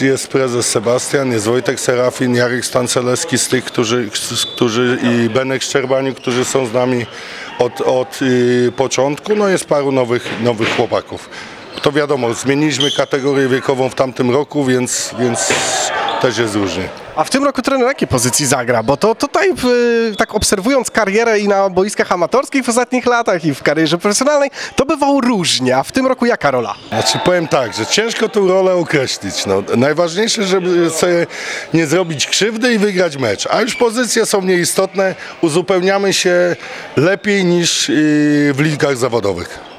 Jest prezes Sebastian, jest Wojtek Serafin, Jarek Stancelewski z tych, którzy i Benek Szczerbaniuk, którzy są z nami od początku. No jest paru nowych chłopaków. To wiadomo, zmieniliśmy kategorię wiekową w tamtym roku, więc też jest różnie. A w tym roku trener na jakiej pozycji zagra? Bo to tutaj, tak obserwując karierę i na boiskach amatorskich w ostatnich latach i w karierze profesjonalnej, to bywało różnie. A w tym roku jaka rola? Znaczy powiem tak, że ciężko tę rolę określić. No, najważniejsze, żeby sobie nie zrobić krzywdy i wygrać mecz. A już pozycje są nieistotne, uzupełniamy się lepiej niż w ligach zawodowych.